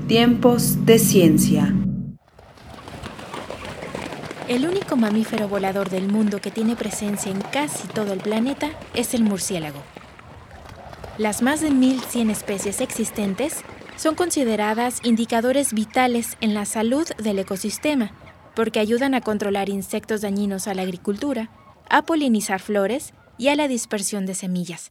Tiempos de ciencia. El único mamífero volador del mundo que tiene presencia en casi todo el planeta es el murciélago. Las más de 1.100 especies existentes son consideradas indicadores vitales en la salud del ecosistema, porque ayudan a controlar insectos dañinos a la agricultura, a polinizar flores y a la dispersión de semillas.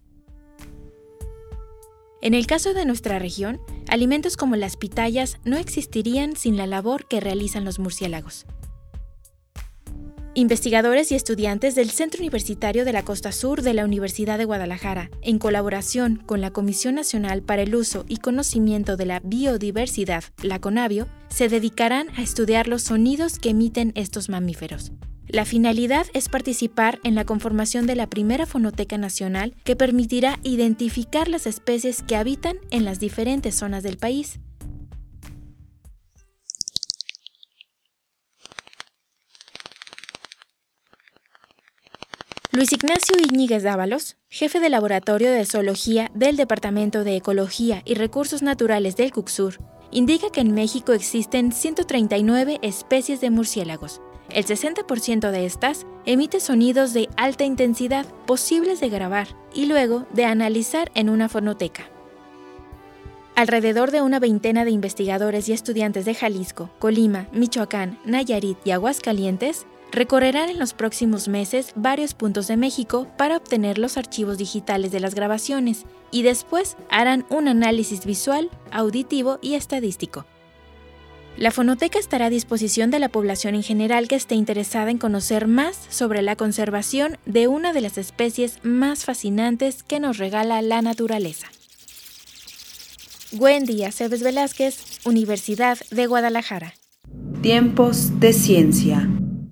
En el caso de nuestra región, alimentos como las pitayas no existirían sin la labor que realizan los murciélagos. Investigadores y estudiantes del Centro Universitario de la Costa Sur de la Universidad de Guadalajara, en colaboración con la Comisión Nacional para el Uso y Conocimiento de la Biodiversidad, la CONABIO, se dedicarán a estudiar los sonidos que emiten estos mamíferos. La finalidad es participar en la conformación de la primera fonoteca nacional que permitirá identificar las especies que habitan en las diferentes zonas del país. Luis Ignacio Íñiguez Dávalos, jefe de Laboratorio de Zoología del Departamento de Ecología y Recursos Naturales del CUCSUR, indica que en México existen 139 especies de murciélagos. El 60% de estas emite sonidos de alta intensidad posibles de grabar y luego de analizar en una fonoteca. Alrededor de una veintena de investigadores y estudiantes de Jalisco, Colima, Michoacán, Nayarit y Aguascalientes recorrerán en los próximos meses varios puntos de México para obtener los archivos digitales de las grabaciones y después harán un análisis visual, auditivo y estadístico. La fonoteca estará a disposición de la población en general que esté interesada en conocer más sobre la conservación de una de las especies más fascinantes que nos regala la naturaleza. Wendy Aceves Velázquez, Universidad de Guadalajara. Tiempos de ciencia.